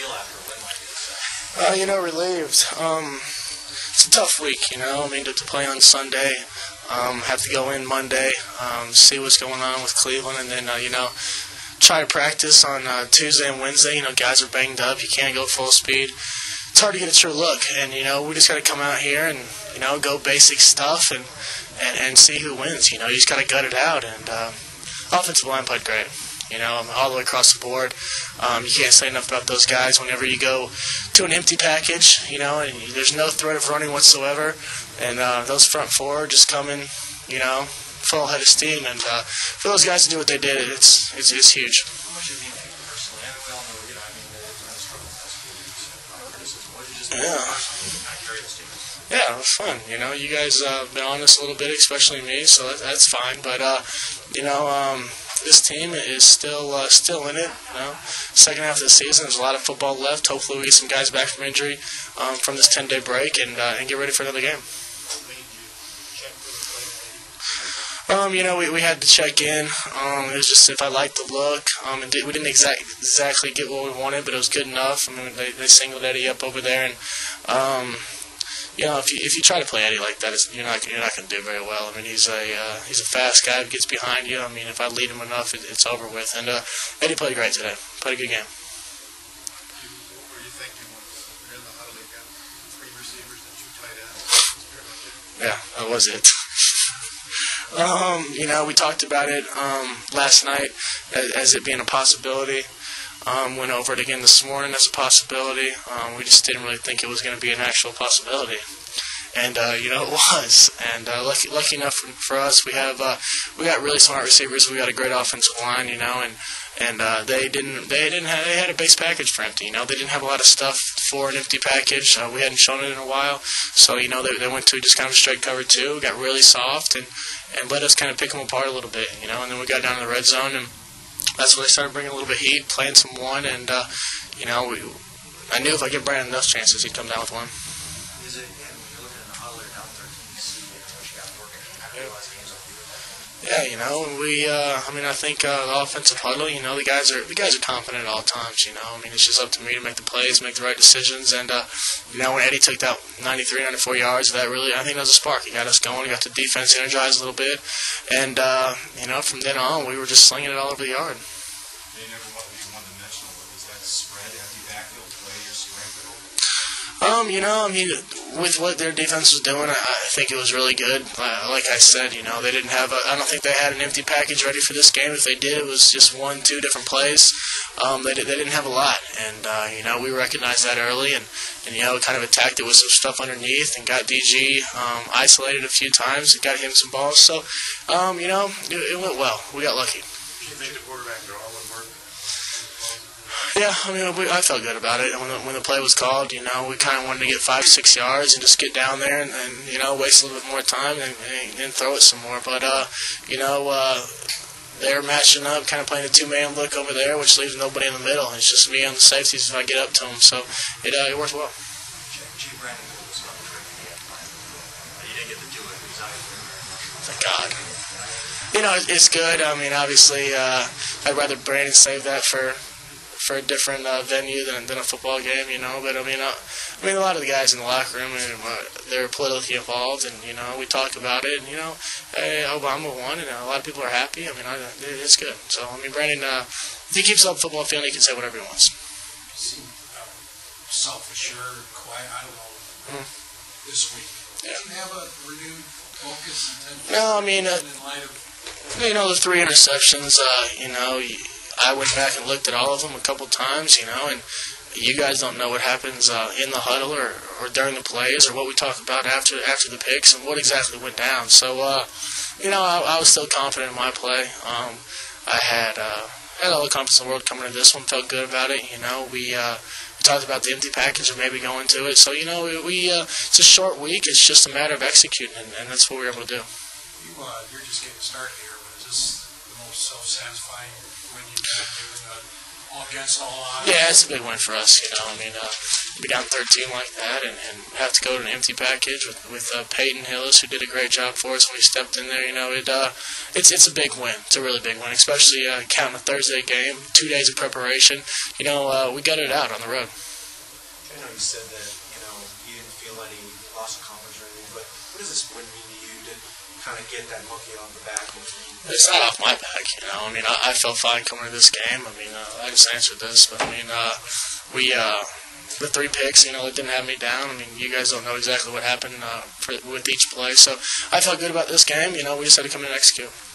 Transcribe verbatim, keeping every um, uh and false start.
feel after a win like this? Uh, you know, relieved. Um, it's a tough week, you know. I mean, to, to play on Sunday, um, have to go in Monday, um, see what's going on with Cleveland, and then, uh, you know, try to practice on uh, Tuesday and Wednesday. You know, guys are banged up. You can't go full speed. It's hard to get a true look, and, you know, we just got to come out here and, you know, go basic stuff and, and, and see who wins. You know, you just got to gut it out, and uh, offensive line played great. You know, all the way across the board. Um, you can't say enough about those guys whenever you go to an empty package, you know, and there's no threat of running whatsoever. And uh, those front four just coming, you know, full head of steam. And uh, for those guys to do what they did, it's it's, it's huge. How much did it mean to you personally? I mean, we all know, you know, I mean, they've struggled the past few weeks. Criticism. What did you just Yeah. personally kind of carry this team? Yeah, it was fun. You know, you guys uh, been honest a little bit, especially me, so that, that's fine. But, uh, you know, um, this team is still uh, still in it. You know, second half of the season, there's a lot of football left. Hopefully, we get some guys back from injury um, from this ten-day break and uh, and get ready for another game. Um, you know, we, we had to check in. Um, it was just if I liked the look. Um, and did, we didn't exact, exactly get what we wanted, but it was good enough. I mean, they, they singled Eddie up over there, and um, you know, if you if you try to play Eddie like that, it's, you're not you're not going to do very well. I mean, he's a uh, he's a fast guy who gets behind you. I mean, if I lead him enough, it, it's over with. And uh, Eddie played great today. Played a good game. Were you thinking when you're in the huddle, you got three receivers and two tight ends? Yeah, that was it. um, you know, we talked about it um, last night as, as it being a possibility. Um, went over it again this morning as a possibility. Um, we just didn't really think it was going to be an actual possibility. And, uh, you know, it was. And uh, lucky, lucky enough for, for us, we have uh, we got really smart receivers. We got a great offensive line, you know, and and uh, they didn't they didn't have, they had a base package for empty. You know, they didn't have a lot of stuff for an empty package. Uh, we hadn't shown it in a while, so you know they they went to just kind of straight cover two, got really soft, and and let us kind of pick them apart a little bit, you know. And then we got down to the red zone, and that's when they started bringing a little bit of heat, playing some one, and uh, you know, we, I knew if I give Brandon enough chances, he'd come down with one. Is it, yeah, when you're looking at the huddle or down thirteen, you see you know, what you got working. How do you realize games over with that? Yeah, you know, we. Uh, I mean, I think uh, the offensive huddle. You know, the guys are the guys are confident at all times. You know, I mean, it's just up to me to make the plays, make the right decisions, and uh, you know, when Eddie took that ninety-three, ninety-four yards, that really, I think that was a spark. He got us going. He got the defense energized a little bit, and uh, you know, from then on, we were just slinging it all over the yard. They never want to be one-dimensional, but was that spread, empty backfield play, your strength at all? Um, you know, I mean, with what their defense was doing, I, I think it was really good. Uh, like I said, you know, they didn't have a, I don't think they had an empty package ready for this game. If they did, it was just one, two different plays. Um, they, did, they didn't have a lot. And, uh, you know, we recognized that early and, and, you know, kind of attacked it with some stuff underneath and got D G um, isolated a few times and got him some balls. So, um, you know, it, it went well. We got lucky. Do you think the quarterback draw would work? Yeah, I mean, we, I felt good about it. When the, when the play was called, you know, we kind of wanted to get five, six yards and just get down there and, and you know, waste a little bit more time and, and, and throw it some more. But, uh, you know, uh, they're matching up, kind of playing a two-man look over there, which leaves nobody in the middle. It's just me on the safeties if I get up to them. So it, uh, it worked well. G. Brandon was on the trip. You didn't get to do it. He was out here. Thank God. You know, it's good. I mean, obviously, uh, I'd rather Brandon save that for for a different uh, venue than, than a football game, you know. But I mean, uh, I mean, a lot of the guys in the locker room, and uh, they're politically involved, and you know, we talk about it, and you know, hey, Obama won, and a lot of people are happy. I mean, I, it's good. So I mean, Brandon, uh, if he keeps up football field, he can say whatever he wants. You seem uh, self-assured, quiet. I don't know. Mm-hmm. This week, Yeah. did you have a renewed focus and tension? No, I mean, uh, in light of you know, the three interceptions. Uh, you know. I went back and looked at all of them a couple times, you know, and you guys don't know what happens uh, in the huddle or, or during the plays or what we talk about after after the picks and what exactly went down. So, uh, you know, I, I was still confident in my play. Um, I had uh, had all the confidence in the world coming into this one, felt good about it. You know, we, uh, we talked about the empty package and maybe going to it. So, you know, we, we uh, it's a short week. It's just a matter of executing, and, and that's what we were able to do. you, uh, you're just getting started here, but is this the most self-satisfying when you've been doing a all against all odds. Yeah, it's a big win for us. You know, I mean, uh, be down thirteen like that, and, and have to go to an empty package with with uh, Peyton Hillis, who did a great job for us when we stepped in there. You know, it uh, it's it's a big win. It's a really big win, especially uh, counting a Thursday game, two days of preparation. You know, uh, we got it out on the road. I know you said that you know you didn't feel any loss of confidence or anything, but what does this win mean to you to kind of get that monkey off the back? It's not off my back, you know. I mean, I, I felt fine coming to this game. I mean, uh, I just answered this, but I mean, uh, we uh, the three picks, you know, it didn't have me down. I mean, you guys don't know exactly what happened uh, for, with each play, so I felt good about this game. You know, we just had to come in and execute.